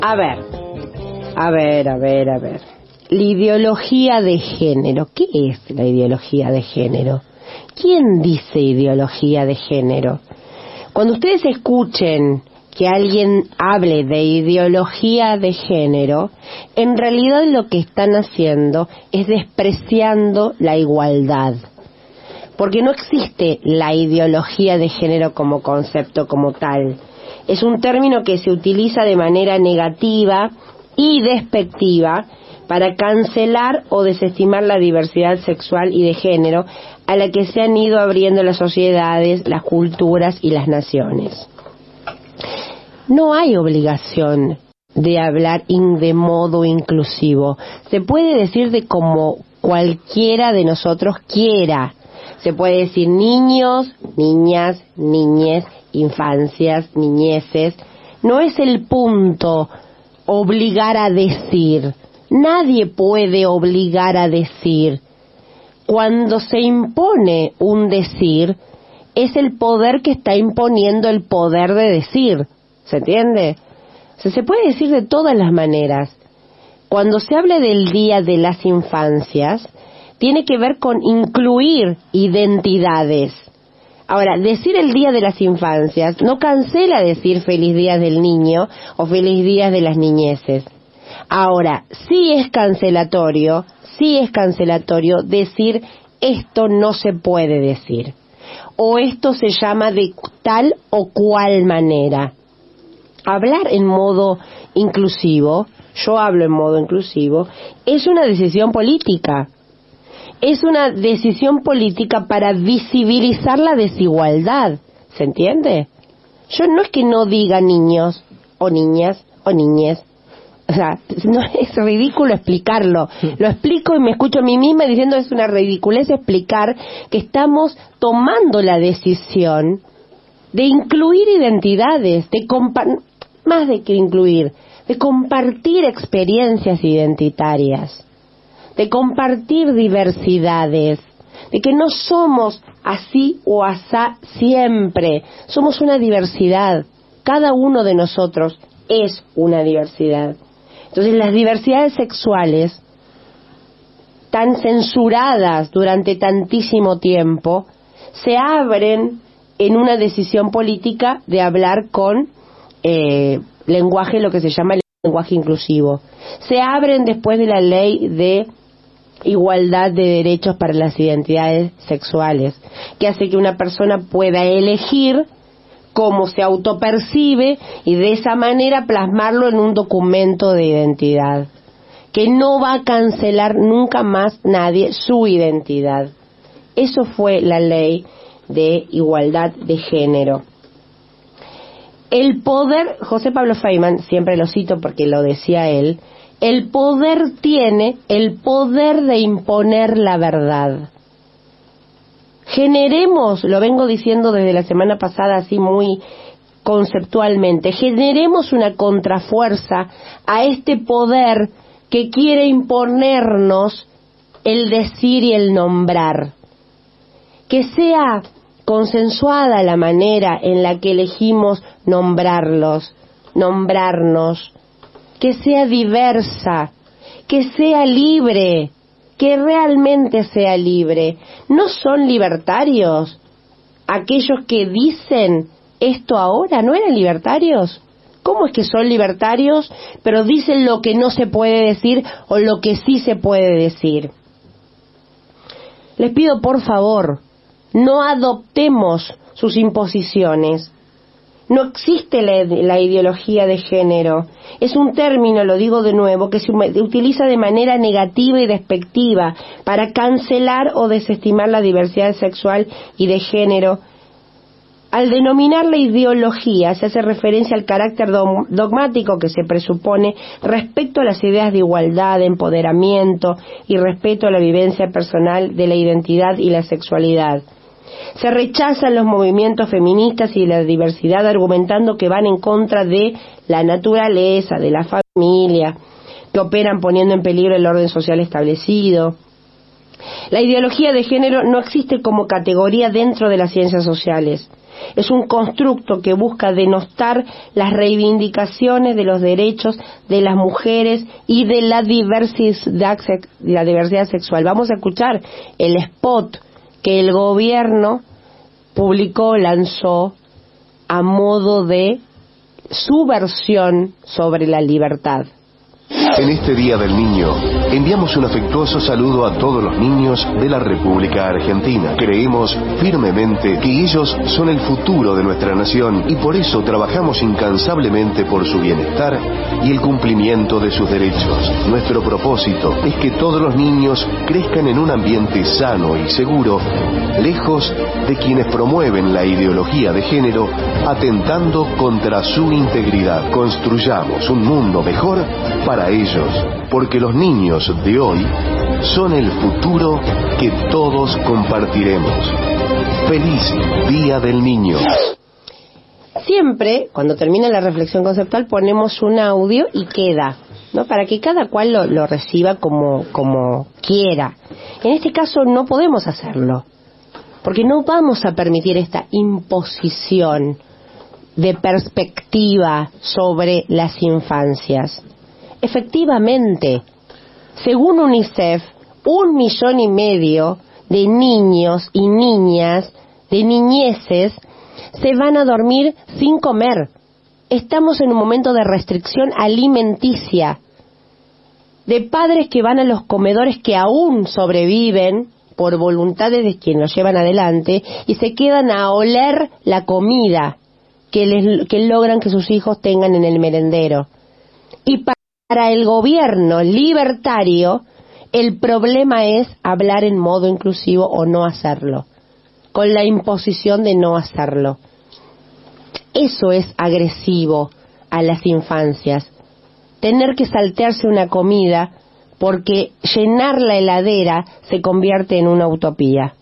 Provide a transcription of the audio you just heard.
A ver. La ideología de género. ¿Qué es la ideología de género? ¿Quién dice ideología de género? Cuando ustedes escuchen que alguien hable de ideología de género, en realidad lo que están haciendo es despreciando la igualdad. Porque no existe la ideología de género como concepto, como tal. Es un término que se utiliza de manera negativa y despectiva para cancelar o desestimar la diversidad sexual y de género a la que se han ido abriendo las sociedades, las culturas y las naciones. No hay obligación de hablar de modo inclusivo. Se puede decir de como cualquiera de nosotros quiera. Se puede decir niños, niñas, niñes, infancias, niñeces. No es el punto obligar a decir. Nadie puede obligar a decir. Cuando se impone un decir, es el poder que está imponiendo el poder de decir. ¿Se entiende? O sea, se puede decir de todas las maneras. Cuando se habla del Día de las Infancias, tiene que ver con incluir identidades. Ahora, decir el Día de las Infancias no cancela decir Feliz Día del Niño o Feliz Día de las Niñeces. Ahora, sí es cancelatorio decir esto no se puede decir. O esto se llama de tal o cual manera. Hablar en modo inclusivo, yo hablo en modo inclusivo, es una decisión política. Es una decisión política para visibilizar la desigualdad. ¿Se entiende? Yo no es que no diga niños, o niñas, o niñes. O sea, no es ridículo explicarlo. Lo explico y me escucho a mí misma diciendo es una ridiculez explicar que estamos tomando la decisión de incluir identidades, más de que incluir, de compartir experiencias identitarias, de compartir diversidades, de que no somos así o asá siempre, somos una diversidad, cada uno de nosotros es una diversidad. Entonces las diversidades sexuales, tan censuradas durante tantísimo tiempo, se abren en una decisión política de hablar con lenguaje, lo que se llama el lenguaje inclusivo. Se abren después de la ley de igualdad de derechos para las identidades sexuales, que hace que una persona pueda elegir cómo se autopercibe y de esa manera plasmarlo en un documento de identidad, que no va a cancelar nunca más nadie su identidad. Eso fue la ley de igualdad de género. El poder, José Pablo Feynman, siempre lo cito porque lo decía él, el poder tiene el poder de imponer la verdad. Generemos, lo vengo diciendo desde la semana pasada así muy conceptualmente, generemos una contrafuerza a este poder que quiere imponernos el decir y el nombrar. Que sea consensuada la manera en la que elegimos nombrarnos, que sea diversa, que sea libre, que realmente sea libre. ¿No son libertarios aquellos que dicen esto ahora? ¿No eran libertarios? ¿Cómo es que son libertarios, pero dicen lo que no se puede decir o lo que sí se puede decir? Les pido por favor, no adoptemos sus imposiciones. No existe la ideología de género. Es un término, lo digo de nuevo, que se utiliza de manera negativa y despectiva para cancelar o desestimar la diversidad sexual y de género. Al denominar la ideología se hace referencia al carácter dogmático que se presupone respecto a las ideas de igualdad, de empoderamiento y respeto a la vivencia personal de la identidad y la sexualidad. Se rechazan los movimientos feministas y la diversidad argumentando que van en contra de la naturaleza, de la familia, que operan poniendo en peligro el orden social establecido. La ideología de género no existe como categoría dentro de las ciencias sociales. Es un constructo que busca denostar las reivindicaciones de los derechos de las mujeres y de la diversidad sexual. Vamos a escuchar el spot que el gobierno publicó, lanzó a modo de su versión sobre la libertad. En este Día del Niño, enviamos un afectuoso saludo a todos los niños de la República Argentina. Creemos firmemente que ellos son el futuro de nuestra nación y por eso trabajamos incansablemente por su bienestar y el cumplimiento de sus derechos. Nuestro propósito es que todos los niños crezcan en un ambiente sano y seguro, lejos de quienes promueven la ideología de género, atentando contra su integridad. Construyamos un mundo mejor para ellos, porque los niños de hoy son el futuro que todos compartiremos. ¡Feliz Día del Niño! Siempre, cuando termina la reflexión conceptual, ponemos un audio y queda, ¿no? Para que cada cual lo reciba como quiera. En este caso no podemos hacerlo, porque no vamos a permitir esta imposición de perspectiva sobre las infancias. Efectivamente, según UNICEF, 1,5 millones de niños y niñas, de niñeces, se van a dormir sin comer. Estamos en un momento de restricción alimenticia, de padres que van a los comedores que aún sobreviven por voluntades de quienes los llevan adelante y se quedan a oler la comida que logran que sus hijos tengan en el merendero. Y para el gobierno libertario, el problema es hablar en modo inclusivo o no hacerlo, con la imposición de no hacerlo. Eso es agresivo a las infancias. Tener que saltearse una comida porque llenar la heladera se convierte en una utopía.